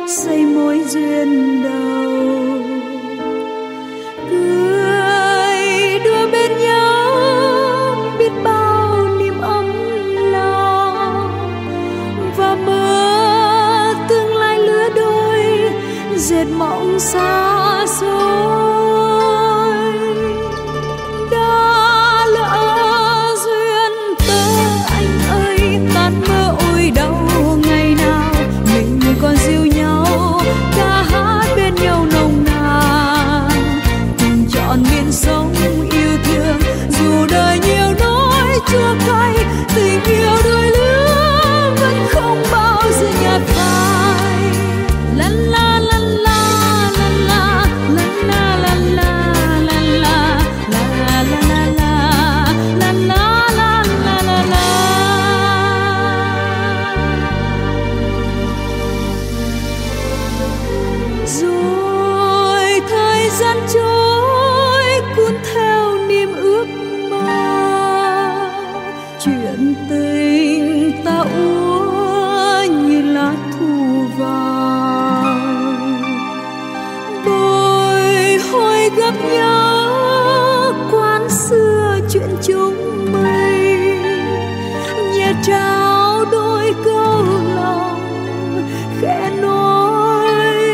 xây mối duyên đầu, cười đùa bên nhau biết bao niềm ấm lòng, và mơ tương lai lứa đôi dệt mộng xa xôi. Đã lỡ duyên tơ anh ơi, tan mơ ôi đau ngày nào mình còn dìu nhau ca hát bên nhau nồng nàn, cùng chọn miền sông yêu thương dù đời nhiều nỗi chua cay, tình yêu đôi lứa vẫn không bao giờ nhạt phai. La la la la la la la la la la la la la la la la la la la. Rồi thời gian trôi cuốn theo niềm ước mơ, chuyện tình ta úa như lá thu vàng, bồi hồi gặp nhau quán xưa chuyện chúng mình, nhẹ trao đôi câu lòng khẽ nói.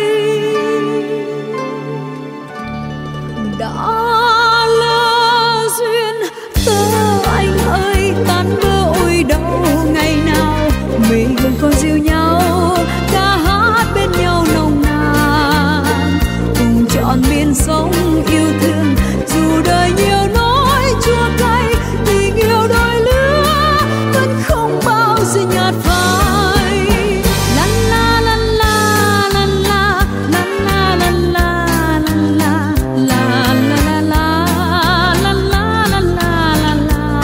Đã lỡ duyên tơ anh ơi, tan mơ ôi đau ngày nào mình còn dìu nhau ca hát bên nhau nồng nàn, cùng chọn miền sông yêu thương dù đời nhiều nỗi chua cay, tình yêu đôi lứa vẫn không bao giờ nhạt phai. La la la la la la la la la la la la la la la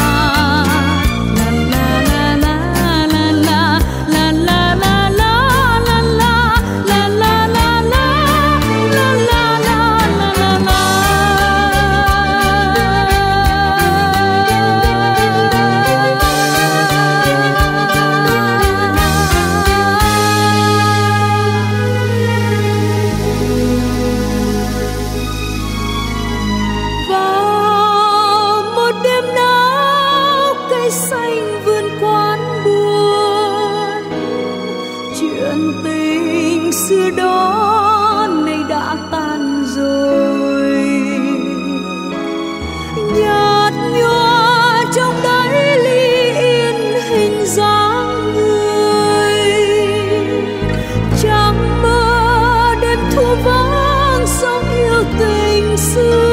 vào một đêm náo cây xanh vườn quán buồn, chuyện tình xưa đó nay đã tan rồi, nhạt nhòa trong đáy ly yên hình dáng người, chẳng mơ đêm thu vắng sóng yêu tình xưa.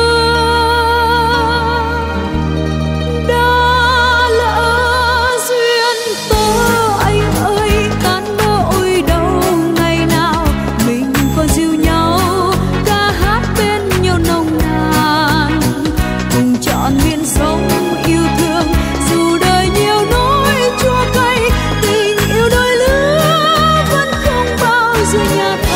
Đã lỡ duyên tơ anh ơi, tan mơ ôi đau ngày nào mình còn dìu nhau ca hát bên nhau nồng nàn, cùng chọn miền sông yêu thương dù đời nhiều nỗi chua cay, tình yêu đôi lứa vẫn không bao giờ nhạt